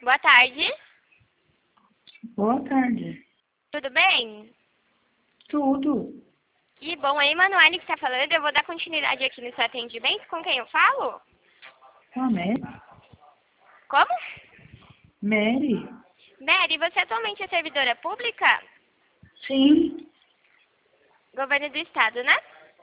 Boa tarde. Boa tarde. Tudo bem? Tudo. Que bom. É a Emanuele que está falando. Eu vou dar continuidade aqui no seu atendimento. Com quem eu falo? Ah, Mary? Como? Mary? Mary, você atualmente é servidora pública? Sim. Governo do Estado, né?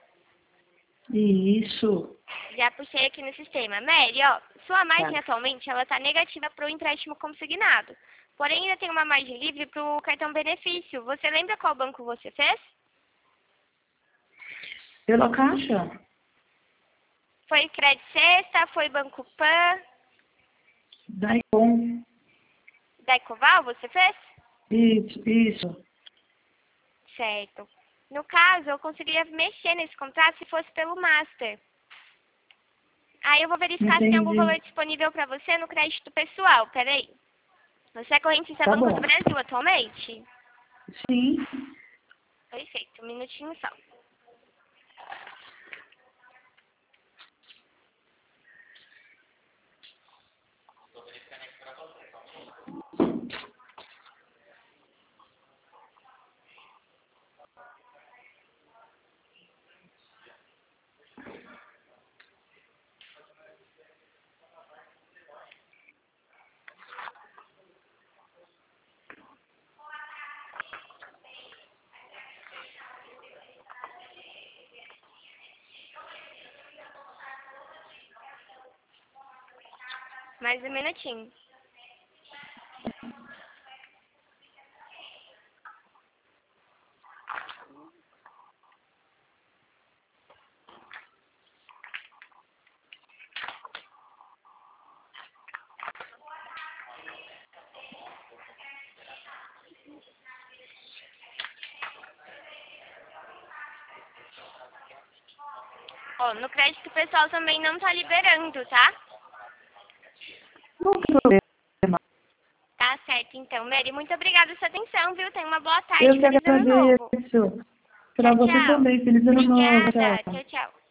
Isso. Já puxei aqui no sistema. Mary, ó, sua margem Tá. atualmente ela está negativa para o empréstimo consignado. Porém, ainda tem uma margem livre para o cartão benefício. Você lembra qual banco você fez? Pela Caixa? Foi Credit Sexta? Foi Banco Pan? Daicom. Da Ecoval você fez? Isso. Certo. No caso, eu conseguiria mexer nesse contrato se fosse pelo Master. Aí eu vou verificar se tem algum Entendi. valor disponível para você no crédito pessoal. Peraí. Você é correntista Tá Banco do bom. Brasil atualmente? Sim. Perfeito. Um minutinho só. Mais um minutinho. Ó, no crédito pessoal também não tá liberando, tá? Não tem problema. Tá certo, então. Mary, muito obrigada pela sua atenção, viu? Tenha uma boa tarde. Eu que Feliz ano novo. agradeço. Para Tchau, você tchau. também. Feliz ano novo. Obrigada. Tchau. Tchau, tchau.